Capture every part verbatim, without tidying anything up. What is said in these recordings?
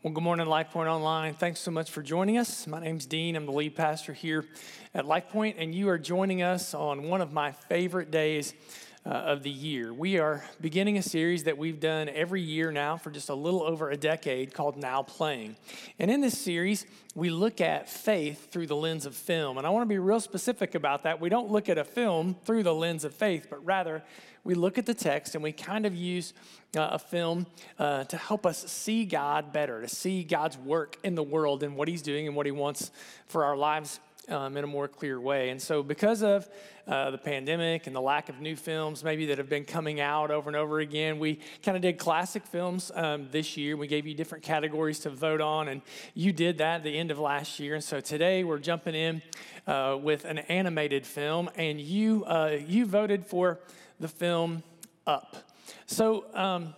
Well, good morning, LifePoint Online. Thanks so much for joining us. My name's Dean. I'm the lead pastor here at LifePoint, and you are joining us on one of my favorite days uh, of the year. We are beginning a series that we've done every year now for just a little over a decade called Now Playing. And in this series, we look at faith through the lens of film. And I want to be real specific about that. We don't look at a film through the lens of faith, but rather we look at the text and we kind of use uh, a film uh, to help us see God better, to see God's work in the world and what he's doing and what he wants for our lives um, in a more clear way. And so because of uh, the pandemic and the lack of new films maybe that have been coming out over and over again, we kind of did classic films um, this year. We gave you different categories to vote on, and you did that at the end of last year. And so today we're jumping in uh, with an animated film, and you uh, you voted for the film Up. So um,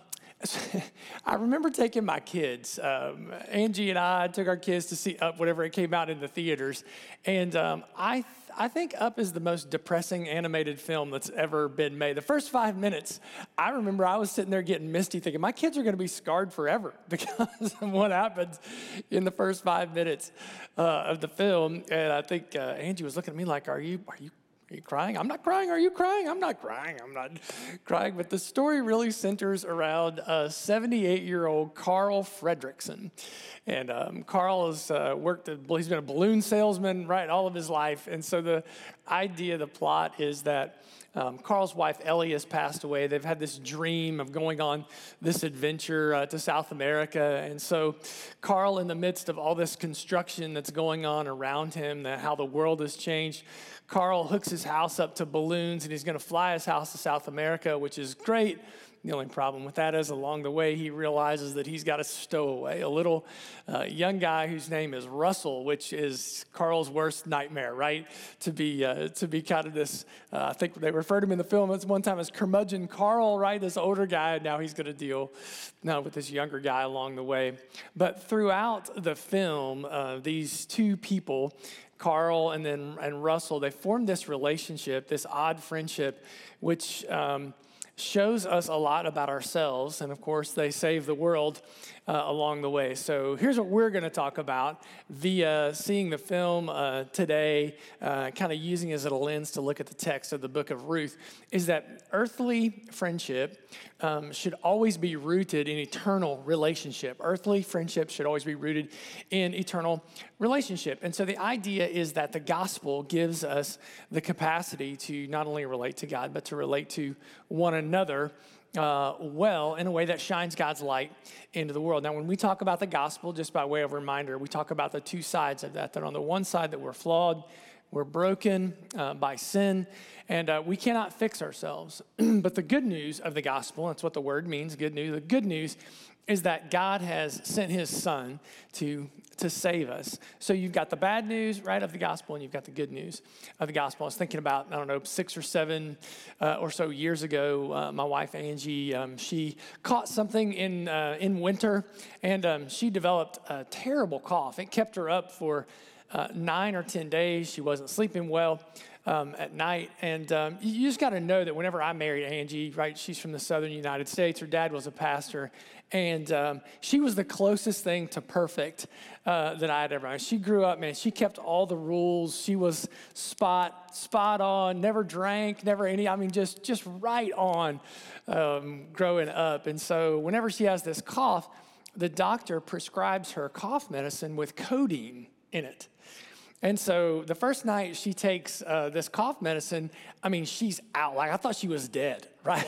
I remember taking my kids. Um, Angie and I took our kids to see Up whenever it came out in the theaters. And um, I th- I think Up is the most depressing animated film that's ever been made. The first five minutes, I remember I was sitting there getting misty thinking, my kids are going to be scarred forever because of what happens in the first five minutes uh, of the film. And I think uh, Angie was looking at me like, are you, are you Are you crying? I'm not crying. Are you crying? I'm not crying. I'm not crying. But the story really centers around a seventy-eight-year-old Carl Fredricksen. And um, Carl has uh, worked, at, he's been a balloon salesman, right, all of his life. And so the idea, the plot is that um, Carl's wife, Ellie, has passed away. They've had this dream of going on this adventure uh, to South America. And so Carl, in the midst of all this construction that's going on around him, that how the world has changed, Carl hooks his house up to balloons, and he's going to fly his house to South America, which is great. The only problem with that is along the way, he realizes that he's got a stowaway, a little uh, young guy whose name is Russell, which is Carl's worst nightmare, right? To be uh, to be kind of this, uh, I think they referred to him in the film at one time as curmudgeon Carl, right? This older guy, and now he's going to deal now with this younger guy along the way. But throughout the film, uh, these two people, Carl and then and Russell, they formed this relationship, this odd friendship, which um, shows us a lot about ourselves. And of course, they save the world uh, along the way. So here's what we're going to talk about via seeing the film uh, today, uh, kind of using it as a lens to look at the text of the book of Ruth, is that earthly friendship um, should always be rooted in eternal relationship. Earthly friendship should always be rooted in eternal relationship. And so the idea is that the gospel gives us the capacity to not only relate to God, but to relate to one another uh, well in a way that shines God's light into the world. Now, when we talk about the gospel, just by way of reminder, we talk about the two sides of that. That on the one side that we're flawed, we're broken uh, by sin, and uh, we cannot fix ourselves. But the good news of the gospel, that's what the word means, good news. The good news is that God has sent his son to, to save us. So you've got the bad news, right, of the gospel, and you've got the good news of the gospel. I was thinking about, I don't know, six or seven uh, or so years ago, uh, my wife, Angie, um, she caught something in uh, in winter, and um, she developed a terrible cough. It kept her up for uh, nine or ten days. She wasn't sleeping well Um, at night. And um, you just got to know that whenever I married Angie, right, she's from the southern United States. Her dad was a pastor, and um, she was the closest thing to perfect uh, that I had ever known. She grew up, man, she kept all the rules. She was spot, spot on, never drank, never any, I mean, just, just right on um, growing up. And so whenever she has this cough, the doctor prescribes her cough medicine with codeine in it. And so the first night she takes uh, this cough medicine, I mean, she's out. Like, I thought she was dead, right?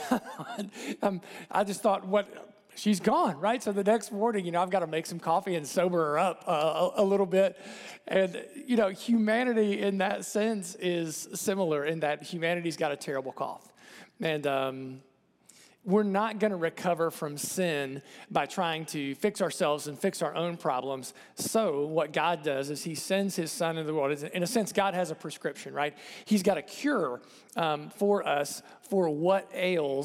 um, I just thought, what, she's gone, right? So the next morning, you know, I've got to make some coffee and sober her up uh, a, a little bit. And, you know, humanity in that sense is similar in that humanity's got a terrible cough. And, um, we're not going to recover from sin by trying to fix ourselves and fix our own problems. So what God does is he sends his son into the world. In a sense, God has a prescription, right? He's got a cure um, for us for what ails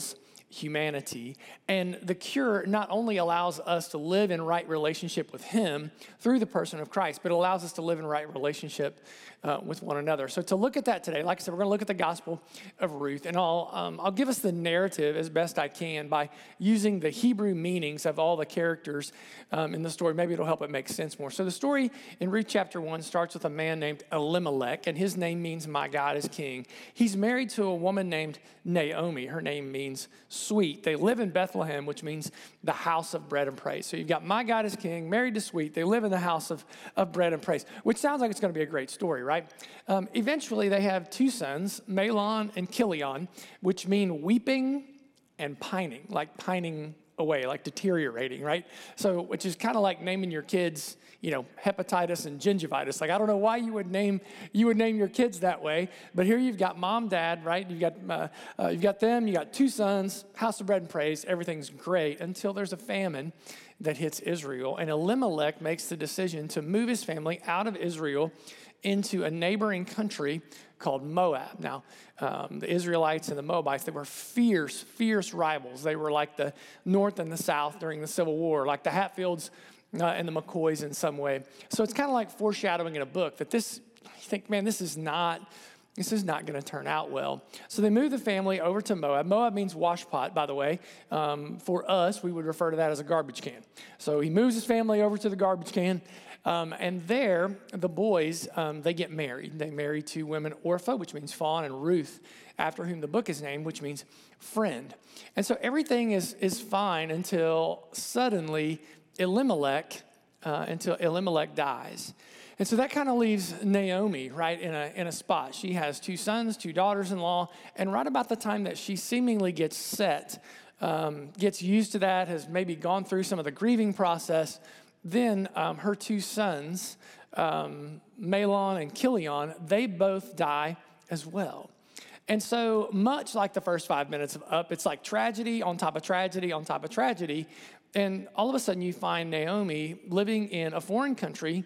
humanity. And the cure not only allows us to live in right relationship with him through the person of Christ, but it allows us to live in right relationship uh, with one another. So to look at that today, like I said, we're going to look at the Gospel of Ruth, and I'll um, I'll give us the narrative as best I can by using the Hebrew meanings of all the characters um, in the story. Maybe it'll help it make sense more. So the story in Ruth chapter one starts with a man named Elimelech, and his name means "my God is king." He's married to a woman named Naomi. Her name means sweet. They live in Bethlehem, which means the house of bread and praise. So you've got "my God is king," married to sweet. They live in the house of, of bread and praise, which sounds like it's going to be a great story, right? Um, eventually, they have two sons, Mahlon and Chilion, which mean weeping and pining, like pining away, like deteriorating, right? So, which is kind of like naming your kids, you know, hepatitis and gingivitis. Like, I don't know why you would name you would name your kids that way, but here you've got mom, dad, right? You've got uh, uh, you've got them. You got two sons, house of bread and praise. Everything's great until there's a famine that hits Israel, and Elimelech makes the decision to move his family out of Israel into a neighboring country called Moab. Now, um, the Israelites and the Moabites, they were fierce, fierce rivals. They were like the North and the South during the Civil War, like the Hatfields uh, and the McCoys in some way. So it's kind of like foreshadowing in a book that this, you think, man, this is not, this is not going to turn out well. So they move the family over to Moab. Moab means washpot, by the way. Um, for us, we would refer to that as a garbage can. So he moves his family over to the garbage can. Um, and there, the boys, um, they get married. They marry two women, Orpah, which means fawn, and Ruth, after whom the book is named, which means friend. And so everything is, is fine until suddenly Elimelech, uh, until Elimelech dies. And so that kind of leaves Naomi, right, in a in a spot. She has two sons, two daughters-in-law, and right about the time that she seemingly gets set, um, gets used to that, has maybe gone through some of the grieving process, then um, her two sons, um, Mahlon and Chilion, they both die as well. And so much like the first five minutes of Up, it's like tragedy on top of tragedy on top of tragedy. And all of a sudden you find Naomi living in a foreign country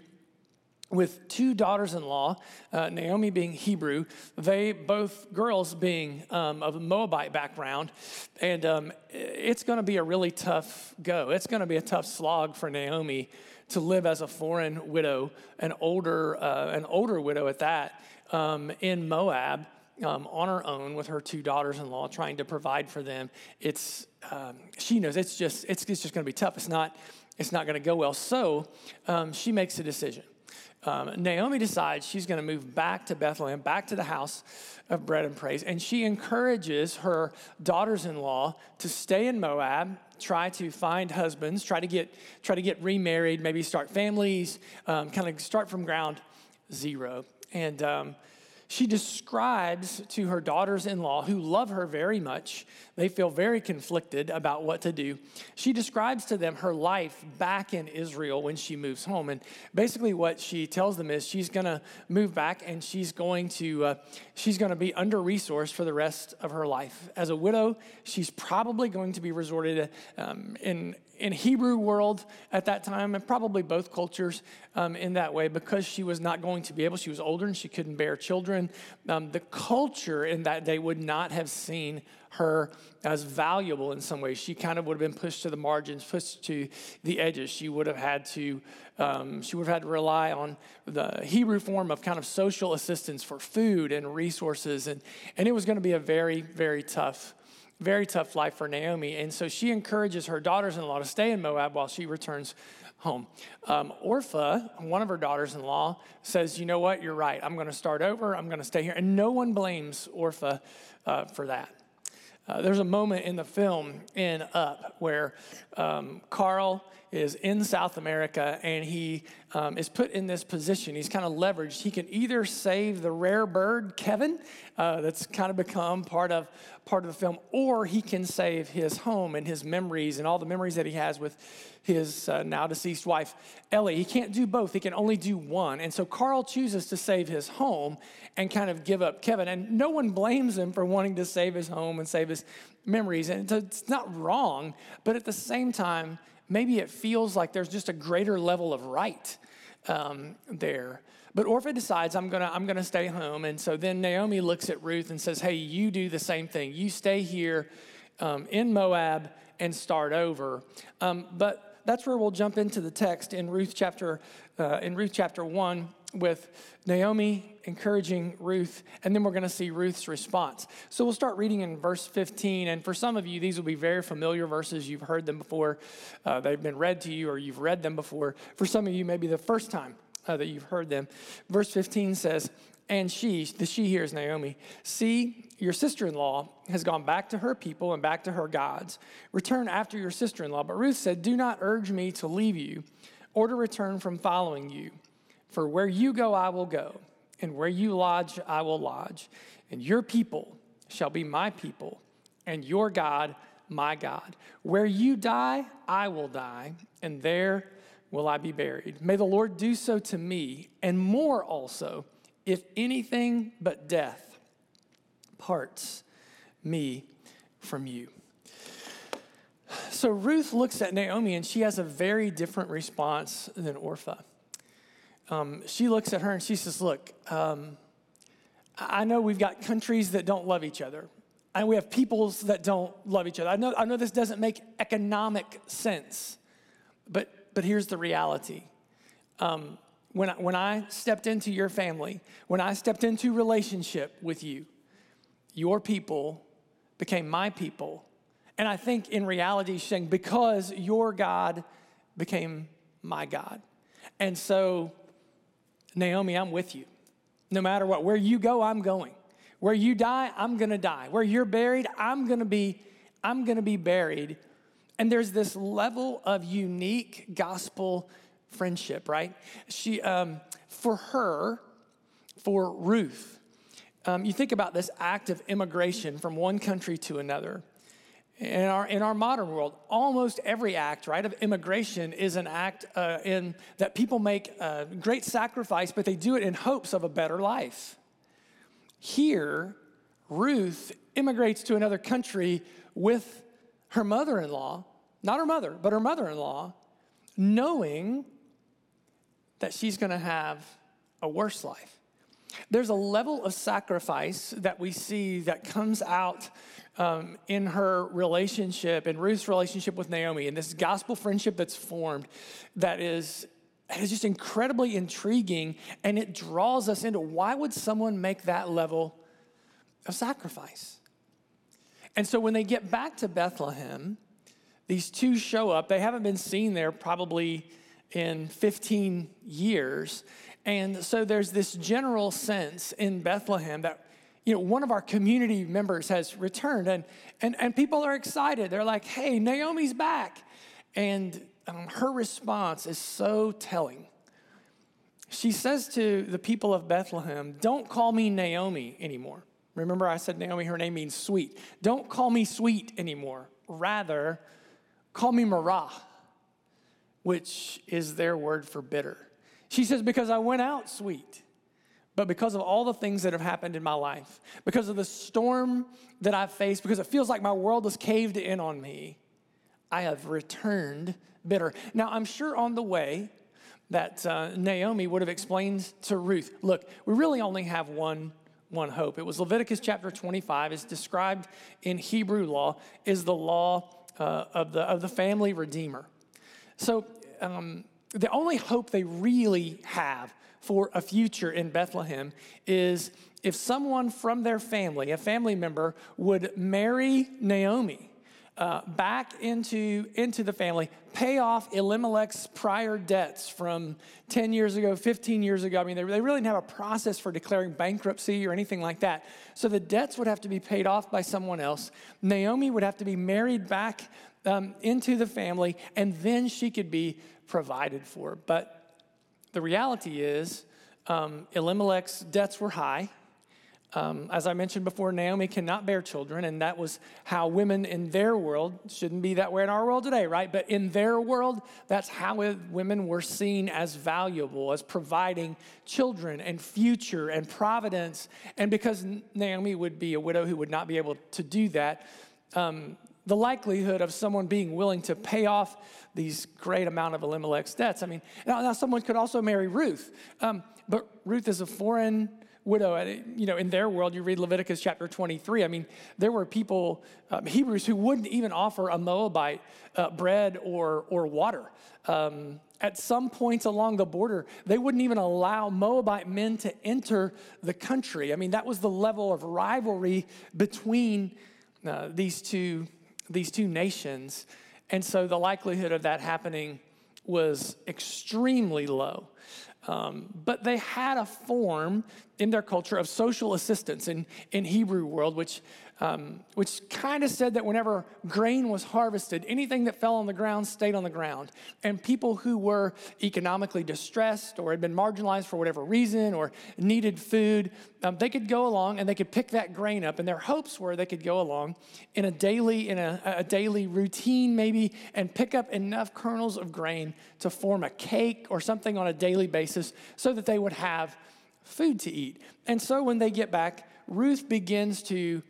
with two daughters-in-law, uh, Naomi being Hebrew, they both girls being um, of a Moabite background, and um, it's going to be a really tough go. It's going to be a tough slog for Naomi to live as a foreign widow, an older, uh, an older widow at that, um, in Moab um, on her own with her two daughters-in-law, trying to provide for them. It's um, she knows it's just it's, it's just going to be tough. It's not it's not going to go well. So um, she makes a decision. Um, Naomi decides she's going to move back to Bethlehem, back to the house of bread and praise, and she encourages her daughters-in-law to stay in Moab, try to find husbands, try to get try to get remarried, maybe start families, um, kind of start from ground zero. And um, she describes to her daughters-in-law, who love her very much, they feel very conflicted about what to do. She describes to them her life back in Israel when she moves home. And basically what she tells them is she's going to move back and she's going to uh, she's going to be under-resourced for the rest of her life. As a widow, she's probably going to be resorted to, um, in in Hebrew world at that time, and probably both cultures um, in that way, because she was not going to be able, she was older and she couldn't bear children. Um, the culture in that day would not have seen her as valuable in some ways. She kind of would have been pushed to the margins, pushed to the edges. She would have had to, um, she would have had to rely on the Hebrew form of kind of social assistance for food and resources. And, and it was going to be a very, very tough Very tough life for Naomi. And so she encourages her daughters-in-law to stay in Moab while she returns home. Um, Orpah, one of her daughters-in-law, says, you know what, you're right. I'm going to start over. I'm going to stay here. And no one blames Orpah uh, for that. Uh, there's a moment in the film in Up where um, Carl is in South America and he um, is put in this position. He's kind of leveraged. He can either save the rare bird, Kevin, uh, that's kind of become part of part of the film, or he can save his home and his memories and all the memories that he has with his uh, now deceased wife, Ellie. He can't do both. He can only do one. And so Carl chooses to save his home and kind of give up Kevin. And no one blames him for wanting to save his home and save his memories. And it's not wrong, but at the same time, maybe it feels like there's just a greater level of right um, there. But Orpah decides, I'm gonna I'm gonna stay home. And so then Naomi looks at Ruth and says, hey, you do the same thing. You stay here um, in Moab and start over. Um, but that's where we'll jump into the text in Ruth chapter uh, in Ruth chapter one with Naomi encouraging Ruth, and then we're going to see Ruth's response. So we'll start reading in verse fifteen, and for some of you, these will be very familiar verses. You've heard them before. Uh, they've been read to you, or you've read them before. For some of you, maybe the first time uh, that you've heard them. Verse fifteen says, and she, the she here is Naomi, see, your sister-in-law has gone back to her people and back to her gods. Return after your sister-in-law. But Ruth said, do not urge me to leave you or to return from following you. For where you go, I will go, and where you lodge, I will lodge. And your people shall be my people, and your God, my God. Where you die, I will die, and there will I be buried. May the Lord do so to me, and more also, if anything but death parts me from you. So Ruth looks at Naomi, and she has a very different response than Orpah. Um, she looks at her and she says, look, um, I know we've got countries that don't love each other. And we have peoples that don't love each other. I know, I know this doesn't make economic sense, but, but here's the reality. Um, when, I, when I stepped into your family, when I stepped into relationship with you, your people became my people. And I think in reality, she's saying, because your God became my God. And so, Naomi, I'm with you. No matter what. Where you go, I'm going. Where you die, I'm going to die. Where you're buried, I'm going to be I'm going to be buried. And there's this level of unique gospel friendship, right? She um, for her, for Ruth, um, you think about this act of immigration from one country to another. In our in our modern world, almost every act, right, of immigration is an act uh, in that people make a great sacrifice, but they do it in hopes of a better life. Here, Ruth immigrates to another country with her mother-in-law, not her mother, but her mother-in-law, knowing that she's going to have a worse life. There's a level of sacrifice that we see that comes out um, in her relationship, in Ruth's relationship with Naomi, and this gospel friendship that's formed that is, that is just incredibly intriguing, and it draws us into why would someone make that level of sacrifice? And so when they get back to Bethlehem, these two show up. They haven't been seen there probably in fifteen years. And so there's this general sense in Bethlehem that, you know, one of our community members has returned, and and, and people are excited. They're like, hey, Naomi's back. And um, her response is so telling. She says to the people of Bethlehem, don't call me Naomi anymore. Remember I said Naomi, her name means sweet. Don't call me sweet anymore. Rather, call me Marah, which is their word for bitter. She says, because I went out sweet, but because of all the things that have happened in my life, because of the storm that I've faced, because it feels like my world has caved in on me, I have returned bitter. Now, I'm sure on the way that uh, Naomi would have explained to Ruth, look, we really only have one, one hope. It was Leviticus chapter twenty-five. It's described in Hebrew law is the law uh, of the of the family redeemer. So, um, the only hope they really have for a future in Bethlehem is if someone from their family, a family member, would marry Naomi uh, back into, into the family, pay off Elimelech's prior debts from ten years ago, fifteen years ago. I mean, they, they really didn't have a process for declaring bankruptcy or anything like that. So the debts would have to be paid off by someone else. Naomi would have to be married back um, into the family, and then she could be provided for. But the reality is um, Elimelech's debts were high. Um, as I mentioned before, Naomi cannot bear children, and that was how women in their world, shouldn't be that way in our world today, right? But in their world, that's how it, women were seen as valuable, as providing children and future and providence. And because Naomi would be a widow who would not be able to do that, um, the likelihood of someone being willing to pay off these great amount of Elimelech's debts. I mean, now, now someone could also marry Ruth, um, but Ruth is a foreign widow, you know, in their world, you read Leviticus chapter twenty-three. I mean, there were people, um, Hebrews, who wouldn't even offer a Moabite uh, bread or or water. Um, at some points along the border, they wouldn't even allow Moabite men to enter the country. I mean, that was the level of rivalry between uh, these two these two nations, and so the likelihood of that happening was extremely low. Um, but they had a form in their culture of social assistance in, in Hebrew world, which um, which kind of said that whenever grain was harvested, anything that fell on the ground stayed on the ground. And people who were economically distressed or had been marginalized for whatever reason or needed food, um, they could go along and they could pick that grain up. And their hopes were they could go along in a daily, in a, a daily routine maybe, and pick up enough kernels of grain to form a cake or something on a daily basis so that they would have food to eat. And so when they get back, Ruth begins to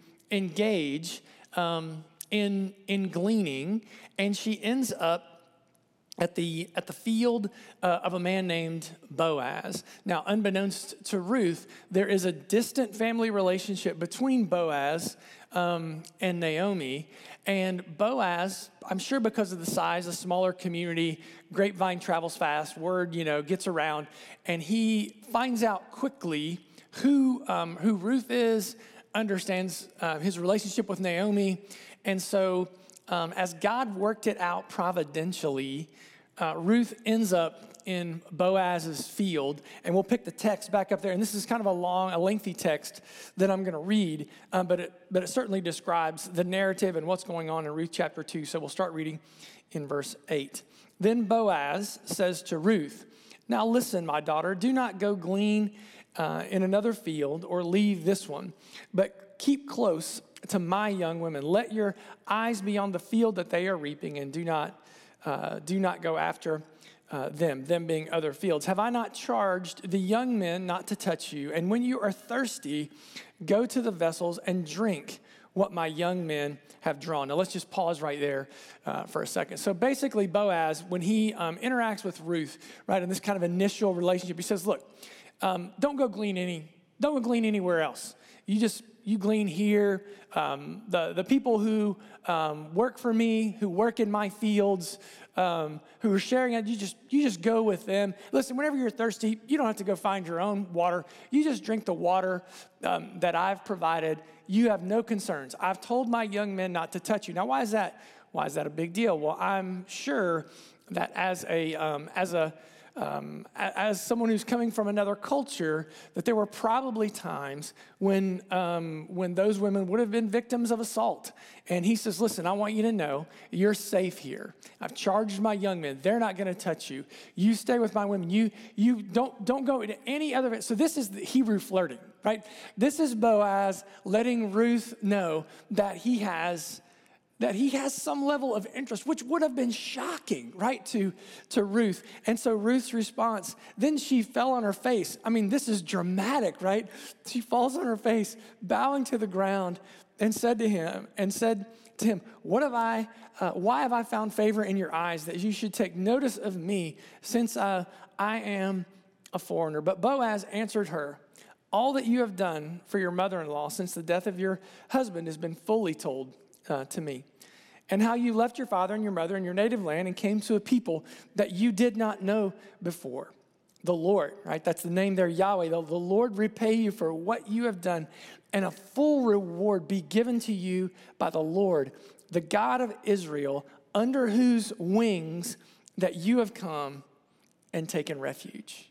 engage um, in in gleaning, and she ends up at the at the field uh, of a man named Boaz. Now, unbeknownst to Ruth, there is a distant family relationship between Boaz um, and Naomi. And Boaz, I'm sure because of the size, a smaller community, grapevine travels fast, word, you know, gets around, and he finds out quickly who um, who Ruth is, understands uh, his relationship with Naomi. And so um, as God worked it out providentially, uh, Ruth ends up in Boaz's field. And we'll pick the text back up there. And this is kind of a long, a lengthy text that I'm going to read. Um, but, it, but it certainly describes the narrative and what's going on in Ruth chapter two. So we'll start reading in verse eight. Then Boaz says to Ruth, "Now listen, my daughter, do not go glean Uh, in another field or leave this one, but keep close to my young women. Let your eyes be on the field that they are reaping, and do not uh, do not go after uh, them, them being other fields. Have I not charged the young men not to touch you? And when you are thirsty, go to the vessels and drink what my young men have drawn." Now let's just pause right there uh, for a second. So basically Boaz, when he um, interacts with Ruth, right, in this kind of initial relationship, he says, look, Um, don't go glean any, don't go glean anywhere else. You just, you glean here. Um, the, the people who um, work for me, who work in my fields, um, who are sharing it, you just, you just go with them. Listen, whenever you're thirsty, you don't have to go find your own water. You just drink the water um, that I've provided. You have no concerns. I've told my young men not to touch you. Now, why is that? Why is that a big deal? Well, I'm sure that as a, um, as a, Um, as someone who's coming from another culture, that there were probably times when um, when those women would have been victims of assault. And he says, listen, I want you to know you're safe here. I've charged my young men. They're not going to touch you. You stay with my women. You you don't don't go into any other. So this is the Hebrew flirting, right? This is Boaz letting Ruth know that he has that he has some level of interest, which would have been shocking, right, to, to Ruth. And so Ruth's response, then she fell on her face. I mean, this is dramatic, right? She falls on her face, bowing to the ground, and said to him, and said to him, what have I, uh, why have I found favor in your eyes that you should take notice of me, since uh, I am a foreigner? But Boaz answered her, all that you have done for your mother-in-law since the death of your husband has been fully told uh, to me. And how you left your father and your mother and your native land and came to a people that you did not know before. The Lord, right? That's the name there, Yahweh. The, the Lord repay you for what you have done, and a full reward be given to you by the Lord, the God of Israel, under whose wings that you have come and taken refuge.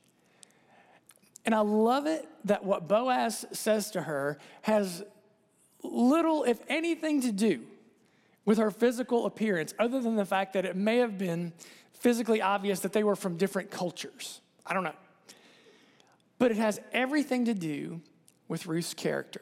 And I love it that what Boaz says to her has little, if anything, to do with her physical appearance, other than the fact that it may have been physically obvious that they were from different cultures. I don't know. But it has everything to do with Ruth's character.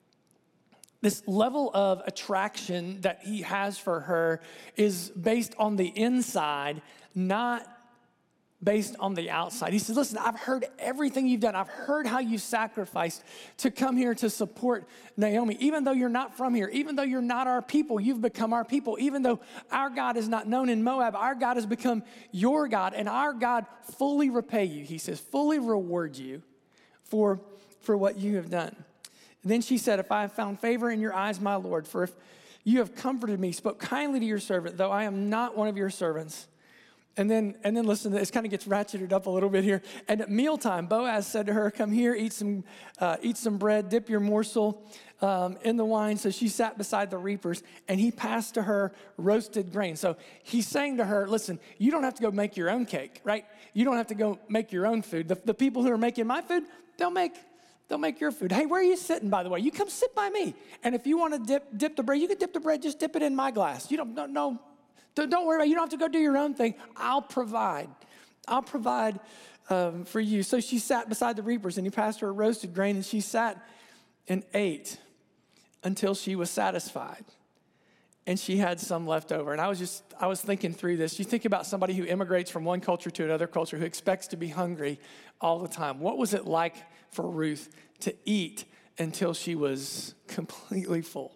This level of attraction that he has for her is based on the inside, not based on the outside. He says, listen, I've heard everything you've done. I've heard how you sacrificed to come here to support Naomi. Even though you're not from here, even though you're not our people, you've become our people. Even though our God is not known in Moab, our God has become your God, and our God fully repay you. He says, fully reward you for for what you have done. And then she said, if I have found favor in your eyes, my Lord, for if you have comforted me, spoke kindly to your servant, though I am not one of your servants. And then, and then listen to this, kind of gets ratcheted up a little bit here. And at mealtime, Boaz said to her, come here, eat some, uh, eat some bread, dip your morsel um, in the wine. So she sat beside the reapers, and he passed to her roasted grain. So he's saying to her, listen, you don't have to go make your own cake, right? You don't have to go make your own food. The, the people who are making my food, they'll make They'll make your food. Hey, where are you sitting, by the way? You come sit by me. And if you want to dip dip the bread, you can dip the bread, just dip it in my glass. You don't, no, no, don't worry about it. You don't have to go do your own thing. I'll provide. I'll provide um, for you. So she sat beside the reapers, and he passed her a roasted grain, and she sat and ate until she was satisfied. And she had some left over. And I was just, I was thinking through this. You think about somebody who immigrates from one culture to another culture, who expects to be hungry all the time. What was it like for Ruth to eat until she was completely full?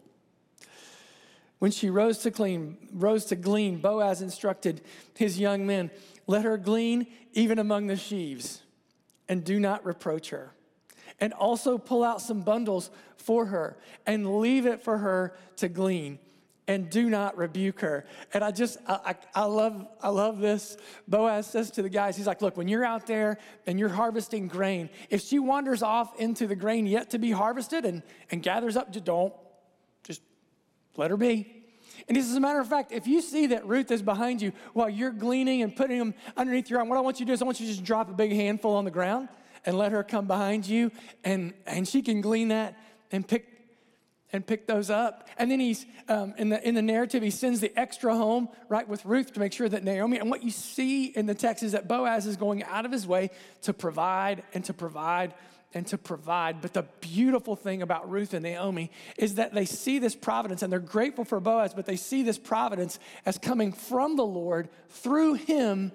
When she rose to glean, rose to glean, Boaz instructed his young men, let her glean even among the sheaves, and do not reproach her. And also pull out some bundles for her, and leave it for her to glean, and do not rebuke her. And I just, I, I, I love, I love this. Boaz says to the guys, he's like, look, when you're out there and you're harvesting grain, if she wanders off into the grain yet to be harvested and, and gathers up, just don't, just let her be. And he says, as a matter of fact, if you see that Ruth is behind you while you're gleaning and putting them underneath your arm, what I want you to do is I want you to just drop a big handful on the ground and let her come behind you, and, and she can glean that and pick and pick those up. And then he's, um, in the in the narrative, he sends the extra home, right, with Ruth to make sure that Naomi, and what you see in the text is that Boaz is going out of his way to provide and to provide and to provide. But the beautiful thing about Ruth and Naomi is that they see this providence, and they're grateful for Boaz, but they see this providence as coming from the Lord through him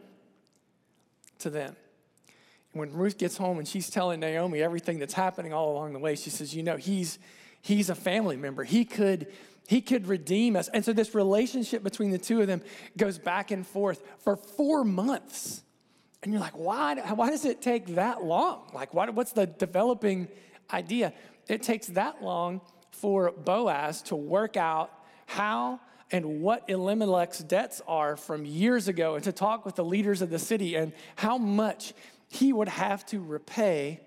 to them. And when Ruth gets home and she's telling Naomi everything that's happening all along the way, she says, you know, he's He's a family member. He could, he could redeem us. And so this relationship between the two of them goes back and forth for four months. And you're like, why, why does it take that long? Like, why, what's the developing idea? It takes that long for Boaz to work out how and what Elimelech's debts are from years ago, and to talk with the leaders of the city and how much he would have to repay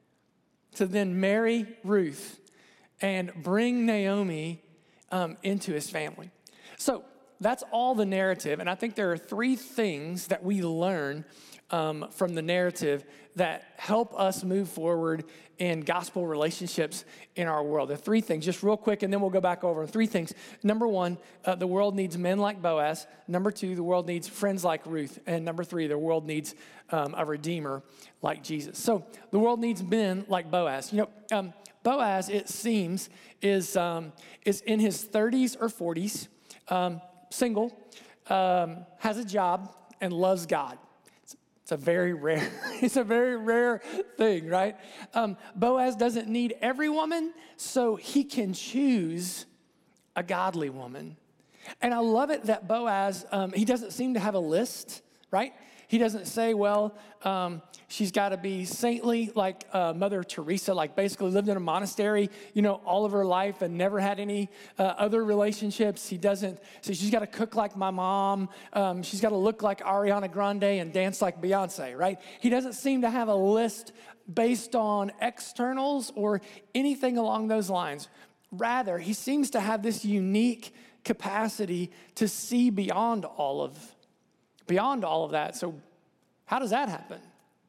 to then marry Ruth and bring Naomi um, into his family. So that's all the narrative. And I think there are three things that we learn um, from the narrative that help us move forward in gospel relationships in our world. There are three things, just real quick, and then we'll go back over three things. Number one, uh, the world needs men like Boaz. Number two, the world needs friends like Ruth. And number three, the world needs um, a redeemer like Jesus. So the world needs men like Boaz. You know, um, Boaz, it seems, is um, is in his thirties or forties, um, single, um, has a job, and loves God. It's, it's a very rare, it's a very rare thing, right? Um, Boaz doesn't need every woman, so he can choose a godly woman. And I love it that Boaz, um, he doesn't seem to have a list, right? He doesn't say, well, um, she's got to be saintly like uh, Mother Teresa, like basically lived in a monastery, you know, all of her life and never had any uh, other relationships. He doesn't say she's got to cook like my mom. Um, she's got to look like Ariana Grande and dance like Beyonce, right? He doesn't seem to have a list based on externals or anything along those lines. Rather, he seems to have this unique capacity to see beyond all of Beyond all of that. So how does that happen?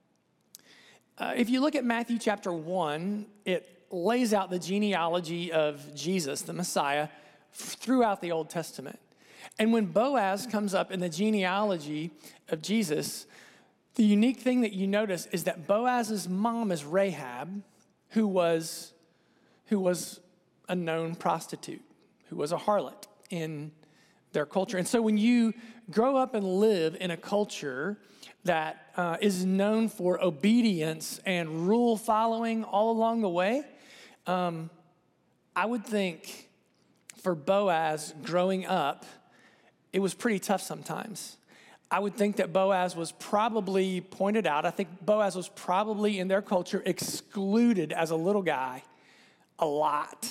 Uh, if you look at Matthew chapter one, it lays out the genealogy of Jesus, the Messiah, f- throughout the Old Testament. And when Boaz comes up in the genealogy of Jesus, the unique thing that you notice is that Boaz's mom is Rahab, who was, who was a known prostitute, who was a harlot in their culture. And so when you grow up and live in a culture that uh, is known for obedience and rule following all along the way, um, I would think for Boaz growing up, it was pretty tough sometimes. I would think that Boaz was probably pointed out. I think Boaz was probably in their culture excluded as a little guy a lot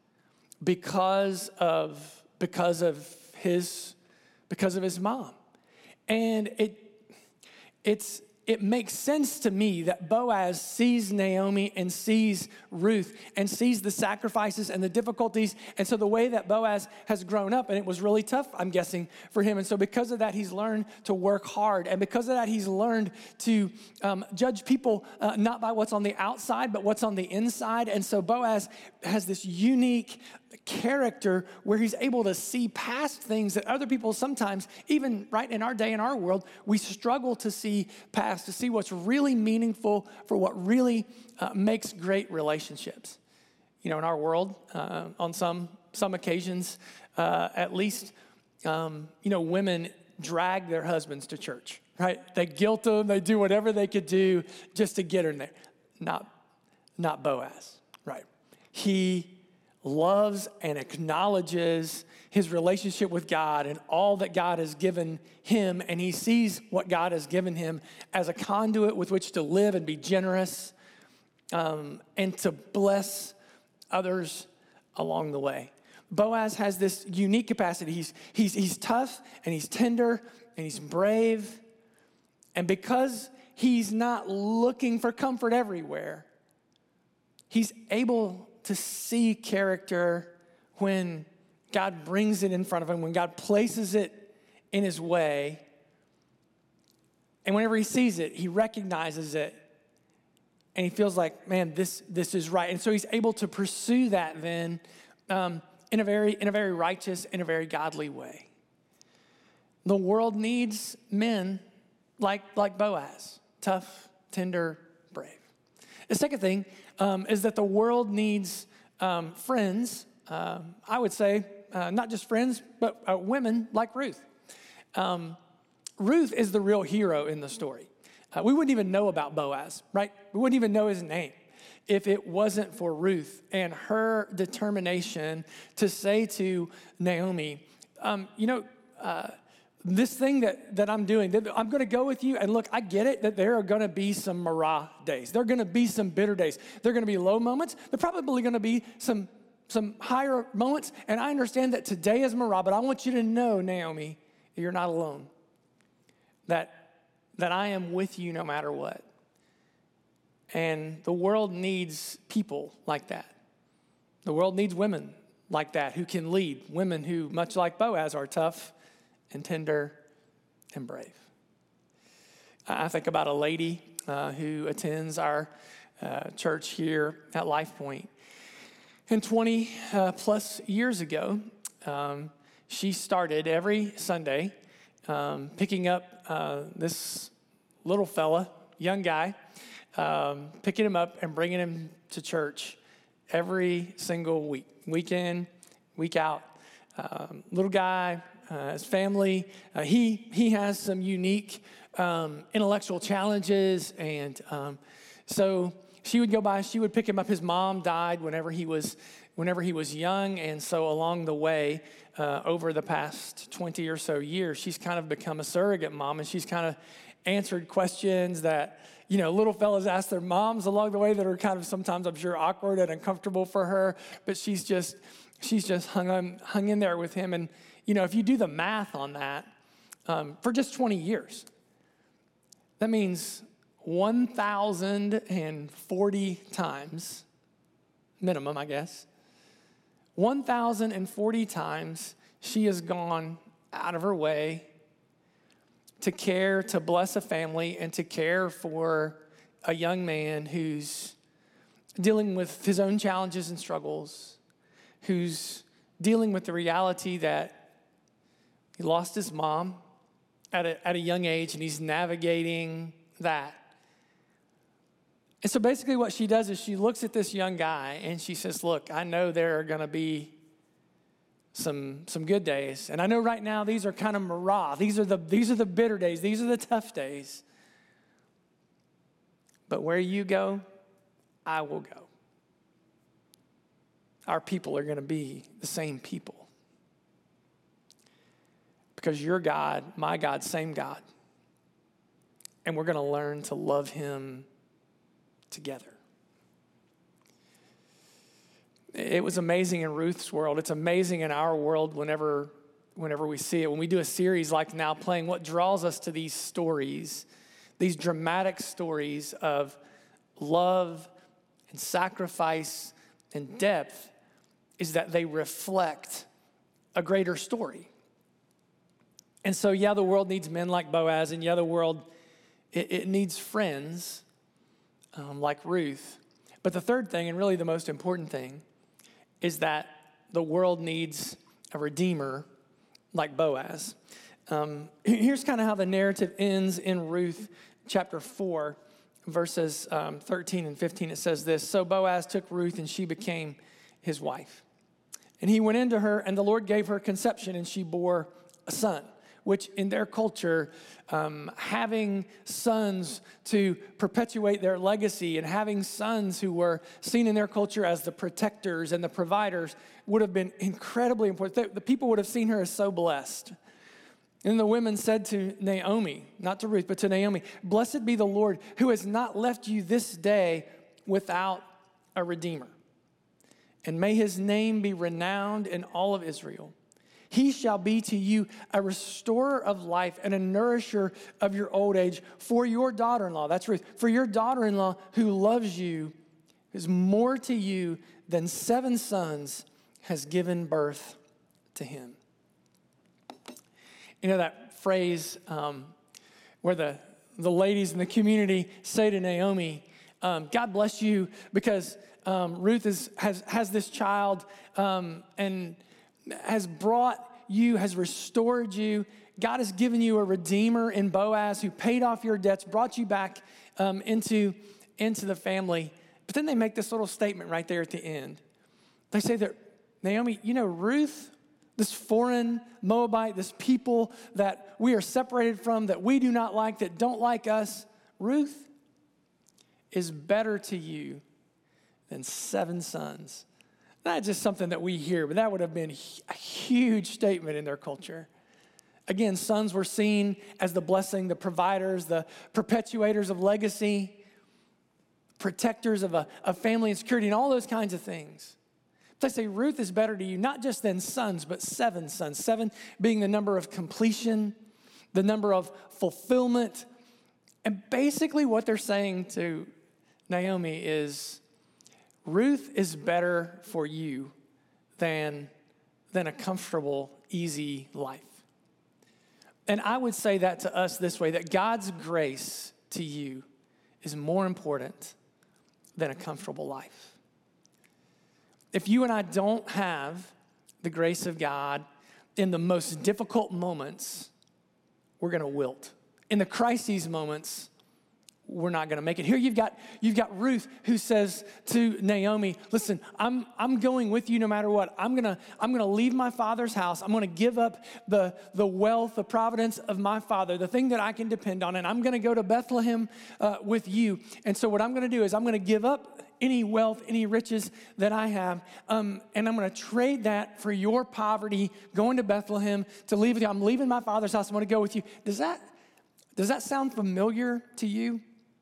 because of because of his because of his mom. And it it's it makes sense to me that Boaz sees Naomi and sees Ruth and sees the sacrifices and the difficulties. And so the way that Boaz has grown up, and it was really tough, I'm guessing, for him. And so because of that, he's learned to work hard. And because of that, he's learned to um, judge people uh, not by what's on the outside, but what's on the inside. And so Boaz has this unique character where he's able to see past things that other people sometimes, even right in our day, in our world, we struggle to see past, to see what's really meaningful for what really uh, makes great relationships. You know, in our world, uh, on some some occasions, uh, at least, um, you know, women drag their husbands to church, right? They guilt them, they do whatever they could do just to get her in there. Not, not Boaz, right? He loves and acknowledges his relationship with God and all that God has given him, and he sees what God has given him as a conduit with which to live and be generous um, and to bless others along the way. Boaz has this unique capacity. He's, he's, he's tough and he's tender and he's brave, and because he's not looking for comfort everywhere, he's able to see character when God brings it in front of him, when God places it in his way. And whenever he sees it, he recognizes it. And he feels like, man, this, this is right. And so he's able to pursue that then um, in a very, in a very righteous, in a very godly way. The world needs men like, like Boaz, tough, tender, brave. The second thing um, is that the world needs um, friends, um, I would say, uh, not just friends, but uh, women like Ruth. Um, Ruth is the real hero in the story. Uh, we wouldn't even know about Boaz, right? We wouldn't even know his name if it wasn't for Ruth and her determination to say to Naomi, um, you know, uh, this thing that, that I'm doing, that I'm going to go with you. And look, I get it that there are going to be some Marah days. There are going to be some bitter days. There are going to be low moments. There are probably going to be some, some higher moments. And I understand that today is Marah, but I want you to know, Naomi, you're not alone. That, that I am with you no matter what. And the world needs people like that. The world needs women like that who can lead. Women who, much like Boaz, are tough and tender and brave. I think about a lady uh, who attends our uh, church here at LifePoint. And twenty uh, plus years ago, um, she started every Sunday um, picking up uh, this little fella, young guy, um, picking him up and bringing him to church every single week, week in, week out. Um, little guy, Uh, his family, uh, he he has some unique um, intellectual challenges, and um, so she would go by. She would pick him up. His mom died whenever he was whenever he was young, and so along the way, uh, over the past twenty or so years, she's kind of become a surrogate mom, and she's kind of answered questions that you know little fellas ask their moms along the way that are kind of sometimes I'm sure awkward and uncomfortable for her, but she's just she's just hung on hung in there with him. And you know, if you do the math on that, um, for just twenty years, that means one thousand forty times, minimum, I guess, one thousand forty times she has gone out of her way to care, to bless a family, and to care for a young man who's dealing with his own challenges and struggles, who's dealing with the reality that he lost his mom at a, at a young age, and he's navigating that. And so basically what she does is she looks at this young guy and she says, look, I know there are going to be some, some good days. And I know right now these are kind of Marah. These are the, these are the bitter days. These are the tough days. But where you go, I will go. Our people are going to be the same people. Because your God, my God, same God, and we're going to learn to love him together. It was amazing in Ruth's world. It's amazing in our world whenever, whenever we see it. When we do a series like Now Playing, what draws us to these stories, these dramatic stories of love and sacrifice and depth, is that they reflect a greater story. And so, yeah, the world needs men like Boaz, and yeah, the world, it, it needs friends um, like Ruth. But the third thing, and really the most important thing, is that the world needs a redeemer like Boaz. Um, here's kind of how the narrative ends in Ruth chapter four, verses um, thirteen and fifteen. It says this: So Boaz took Ruth, and she became his wife. And he went into her, and the Lord gave her conception, and she bore a son, which in their culture, um, having sons to perpetuate their legacy and having sons who were seen in their culture as the protectors and the providers would have been incredibly important. The people would have seen her as so blessed. And the women said to Naomi, not to Ruth, but to Naomi, "Blessed be the Lord who has not left you this day without a redeemer. And may his name be renowned in all of Israel. He shall be to you a restorer of life and a nourisher of your old age for your daughter-in-law." That's Ruth. "For your daughter-in-law who loves you is more to you than seven sons has given birth to him." You know that phrase um, where the, the ladies in the community say to Naomi, um, "God bless you," because um, Ruth is, has, has this child um, and has brought you, has restored you. God has given you a redeemer in Boaz who paid off your debts, brought you back um, into, into the family. But then they make this little statement right there at the end. They say that, Naomi, you know, Ruth, this foreign Moabite, this people that we are separated from, that we do not like, that don't like us, Ruth is better to you than seven sons. Not just something that we hear, but that would have been a huge statement in their culture. Again, sons were seen as the blessing, the providers, the perpetuators of legacy, protectors of a, a family and security, and all those kinds of things. But they say Ruth is better to you, not just than sons, but seven sons. Seven being the number of completion, the number of fulfillment. And basically what they're saying to Naomi is, Ruth is better for you than, than a comfortable, easy life. And I would say that to us this way, that God's grace to you is more important than a comfortable life. If you and I don't have the grace of God in the most difficult moments, we're going to wilt. In the crises moments, we're not going to make it. Here you've got you've got Ruth who says to Naomi, "Listen, I'm I'm going with you no matter what. I'm gonna I'm gonna leave my father's house. I'm gonna give up the the wealth, the providence of my father, the thing that I can depend on, and I'm gonna go to Bethlehem uh, with you. And so what I'm gonna do is I'm gonna give up any wealth, any riches that I have, um, and I'm gonna trade that for your poverty, going to Bethlehem to leave with you. I'm leaving my father's house. I'm gonna go with you." Does that does that sound familiar to you?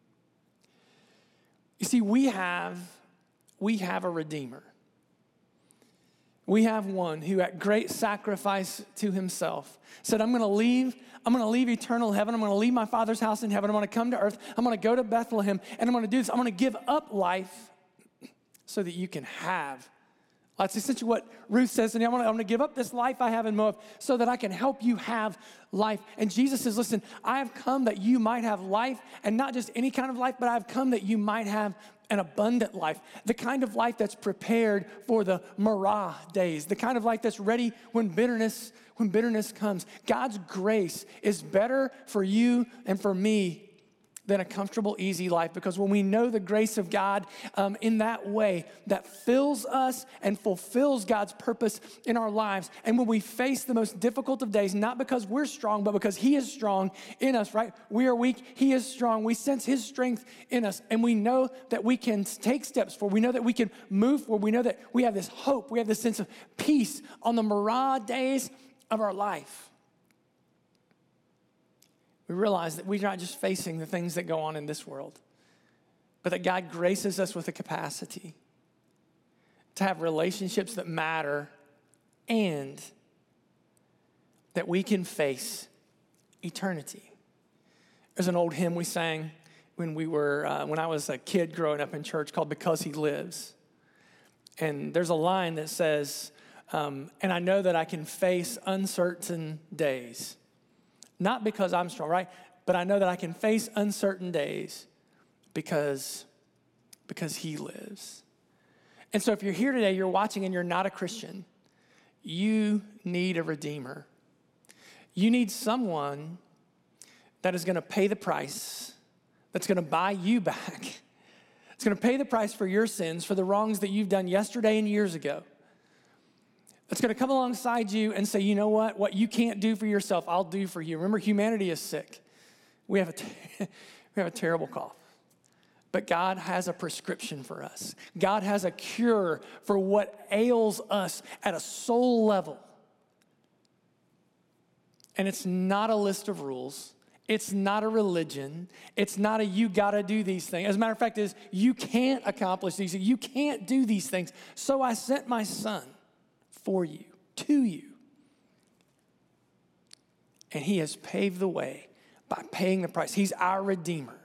You see, we have, we have a Redeemer. We have one who at great sacrifice to himself said, I'm going to leave, I'm going to leave eternal heaven. I'm going to leave my Father's house in heaven. I'm going to come to earth. I'm going to go to Bethlehem, and I'm going to do this. I'm going to give up life so that you can have. That's essentially what Ruth says. And I'm going to give up this life I have in Moab so that I can help you have life. And Jesus says, listen, I have come that you might have life, and not just any kind of life, but I've come that you might have an abundant life, the kind of life that's prepared for the Marah days, the kind of life that's ready when bitterness, when bitterness comes. God's grace is better for you and for me than a comfortable, easy life. Because when we know the grace of God um, in that way, that fills us and fulfills God's purpose in our lives. And when we face the most difficult of days, not because we're strong, but because he is strong in us, right? We are weak, he is strong. We sense his strength in us, and we know that we can take steps forward. We know that we can move forward. We know that we have this hope. We have this sense of peace on the Marah days of our life. We we realize that we're not just facing the things that go on in this world, but that God graces us with a capacity to have relationships that matter and that we can face eternity. There's an old hymn we sang when we were, uh, when I was a kid growing up in church called Because He Lives. And there's a line that says, um, and I know that I can face uncertain days. Not because I'm strong, right? But I know that I can face uncertain days because, because He lives. And so if you're here today, you're watching and you're not a Christian, you need a Redeemer. You need someone that is going to pay the price, that's going to buy you back. It's going to pay the price for your sins, for the wrongs that you've done yesterday and years ago. That's going to come alongside you and say, you know what? What you can't do for yourself, I'll do for you. Remember, humanity is sick. We have a, t- we have a terrible cough. But God has a prescription for us. God has a cure for what ails us at a soul level. And it's not a list of rules. It's not a religion. It's not a you gotta do these things. As a matter of fact, is you can't accomplish these things. You can't do these things. So I sent my son for you, to you. And he has paved the way by paying the price. He's our Redeemer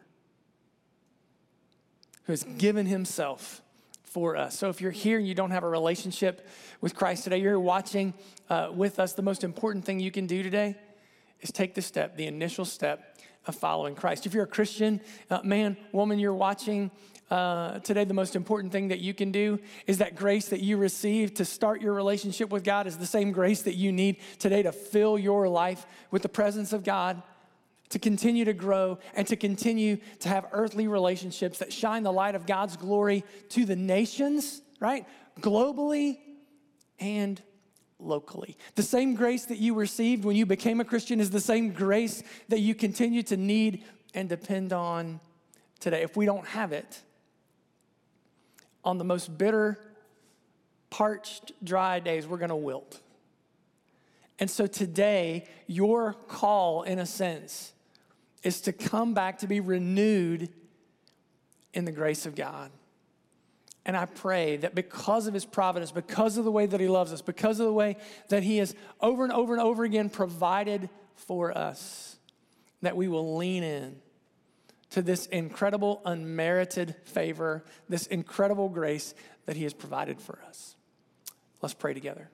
who has given himself for us. So if you're here and you don't have a relationship with Christ today, you're watching uh, with us, the most important thing you can do today is take the step, the initial step of following Christ. If you're a Christian, uh, man, woman, you're watching uh, today, the most important thing that you can do is that grace that you receive to start your relationship with God is the same grace that you need today to fill your life with the presence of God, to continue to grow and to continue to have earthly relationships that shine the light of God's glory to the nations, right? Globally and locally. The same grace that you received when you became a Christian is the same grace that you continue to need and depend on today. If we don't have it, on the most bitter, parched, dry days, we're going to wilt. And so today, your call, in a sense, is to come back to be renewed in the grace of God. And I pray that because of his providence, because of the way that he loves us, because of the way that he has over and over and over again provided for us, that we will lean in to this incredible unmerited favor, this incredible grace that he has provided for us. Let's pray together.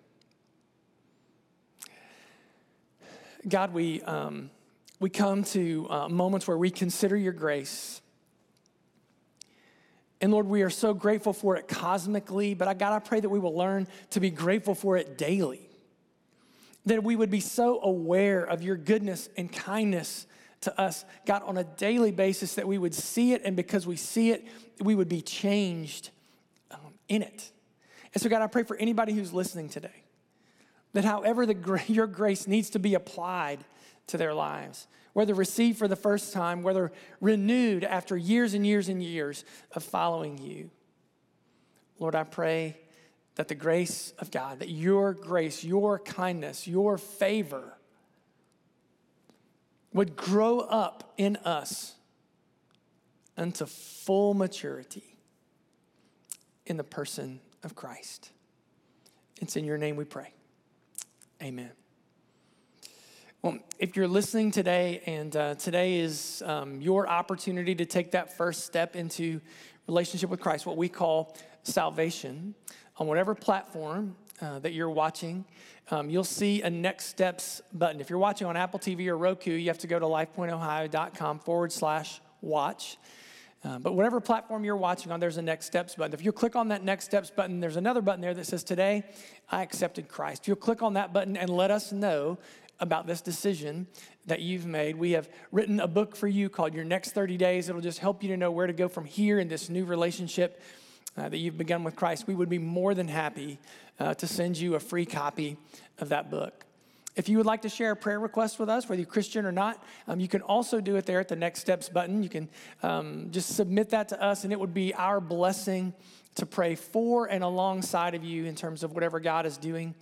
God, we um, we come to uh, moments where we consider your grace. And Lord, we are so grateful for it cosmically, but I, God, I pray that we will learn to be grateful for it daily. That we would be so aware of your goodness and kindness to us, God, on a daily basis, that we would see it, and because we see it, we would be changed um, in it. And so, God, I pray for anybody who's listening today, that however the, your grace needs to be applied to their lives, whether received for the first time, whether renewed after years and years and years of following you. Lord, I pray that the grace of God, that your grace, your kindness, your favor would grow up in us unto full maturity in the person of Christ. It's in your name we pray. Amen. Well, if you're listening today, and uh, today is um, your opportunity to take that first step into relationship with Christ, what we call salvation, on whatever platform uh, that you're watching, um, you'll see a Next Steps button. If you're watching on Apple T V or Roku, you have to go to lifepointohio.com forward slash watch. Uh, but whatever platform you're watching on, there's a Next Steps button. If you click on that Next Steps button, there's another button there that says, Today, I accepted Christ. You'll click on that button and let us know about this decision that you've made. We have written a book for you called Your Next thirty days. It'll just help you to know where to go from here in this new relationship uh, that you've begun with Christ. We would be more than happy uh, to send you a free copy of that book. If you would like to share a prayer request with us, whether you're Christian or not, um, you can also do it there at the Next Steps button. You can um, just submit that to us, and it would be our blessing to pray for and alongside of you in terms of whatever God is doing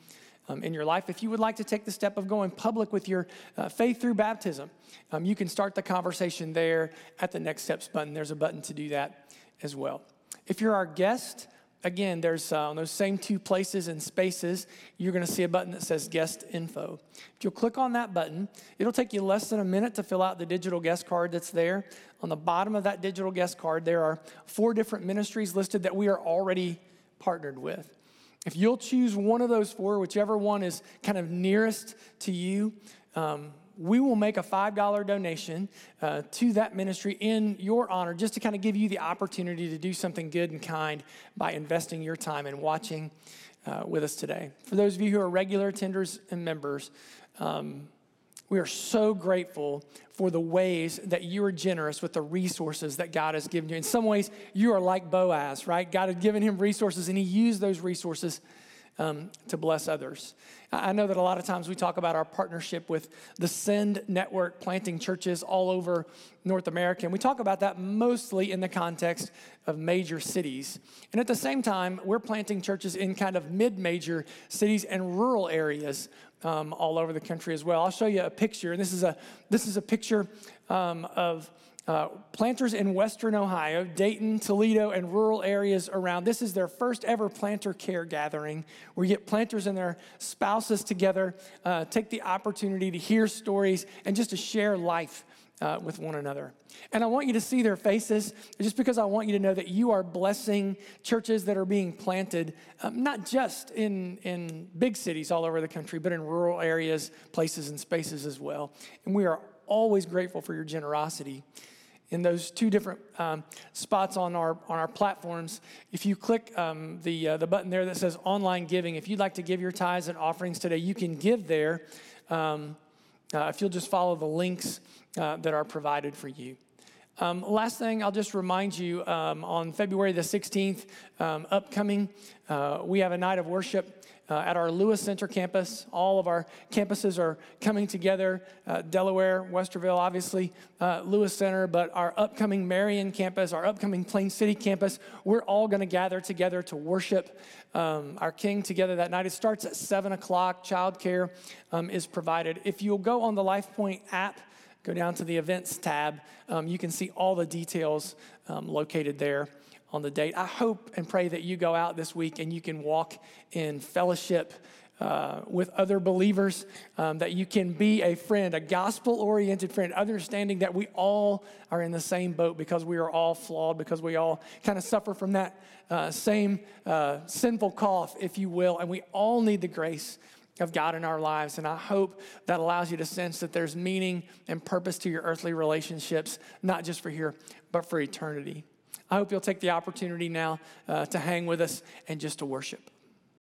um, in your life. If you would like to take the step of going public with your uh, faith through baptism, um, you can start the conversation there at the Next Steps button. There's a button to do that as well. If you're our guest, again, there's uh, on those same two places and spaces, you're going to see a button that says Guest Info. If you'll click on that button, it'll take you less than a minute to fill out the digital guest card that's there. On the bottom of that digital guest card, there are four different ministries listed that we are already partnered with. If you'll choose one of those four, whichever one is kind of nearest to you, um, we will make a five dollar donation uh, to that ministry in your honor, just to kind of give you the opportunity to do something good and kind by investing your time and watching uh, with us today. For those of you who are regular attenders and members, um, we are so grateful for the ways that you are generous with the resources that God has given you. In some ways, you are like Boaz, right? God had given him resources, and he used those resources Um, to bless others. I know that a lot of times we talk about our partnership with the Send Network, planting churches all over North America, and we talk about that mostly in the context of major cities. And at the same time, we're planting churches in kind of mid-major cities and rural areas um, all over the country as well. I'll show you a picture, and this is a this is a picture um, of Uh, planters in Western Ohio, Dayton, Toledo, and rural areas around. This is their first ever planter care gathering, where you get planters and their spouses together, uh, take the opportunity to hear stories and just to share life uh, with one another. And I want you to see their faces, just because I want you to know that you are blessing churches that are being planted, um, not just in, in big cities all over the country, but in rural areas, places, and spaces as well. And we are always grateful for your generosity. In those two different um, spots on our on our platforms, if you click um, the uh, the button there that says online giving, if you'd like to give your tithes and offerings today, you can give there. Um, uh, if you'll just follow the links uh, that are provided for you. Um, last thing, I'll just remind you, um, on February the sixteenth, um, upcoming, uh, we have a night of worship Uh, at our Lewis Center campus. All of our campuses are coming together, uh, Delaware, Westerville, obviously, uh, Lewis Center, but our upcoming Marion campus, our upcoming Plain City campus, we're all going to gather together to worship um, our King together that night. It starts at seven o'clock. Childcare um, is provided. If you'll go on the LifePoint app, go down to the events tab, um, you can see all the details um, located there on the date. I hope and pray that you go out this week and you can walk in fellowship uh, with other believers, um, that you can be a friend, a gospel-oriented friend, understanding that we all are in the same boat because we are all flawed, because we all kind of suffer from that uh, same uh, sinful cough, if you will, and we all need the grace of God in our lives. And I hope that allows you to sense that there's meaning and purpose to your earthly relationships, not just for here, but for eternity. I hope you'll take the opportunity now uh, to hang with us and just to worship.